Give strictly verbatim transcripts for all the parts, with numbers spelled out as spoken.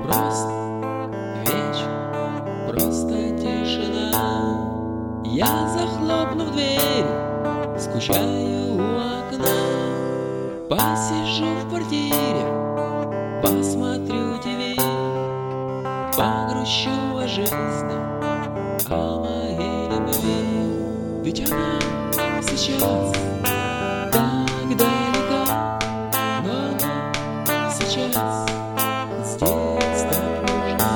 Просто вечер, просто тишина. Я, захлопнув дверь, скучаю у окна. Посижу в квартире, посмотрю ТВ, погрущу о жизни, о моей любви. Ведь она сейчас так далека, но она сейчас здесь так нужна.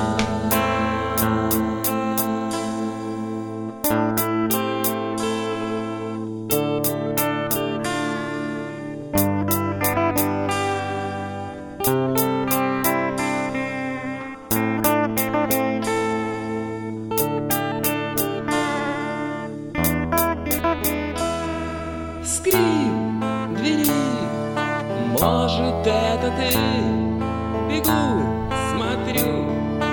Скрип двери, может, это ты? Бегу, смотрю,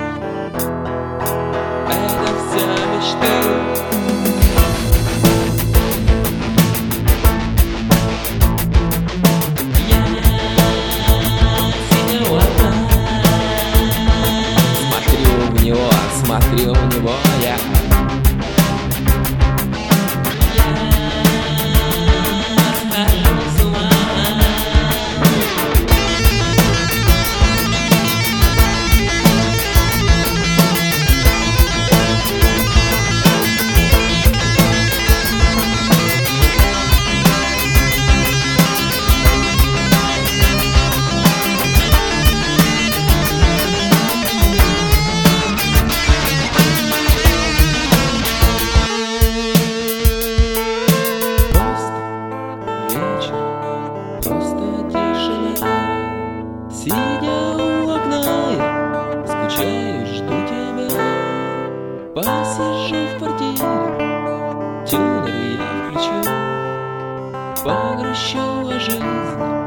это вся мечты. Я сидел у окна, смотрю в него, смотрю в него я. Сидя у окна, я скучаю, жду тебя. Посижу в квартире, тюнер я включу, погрущу о жизни.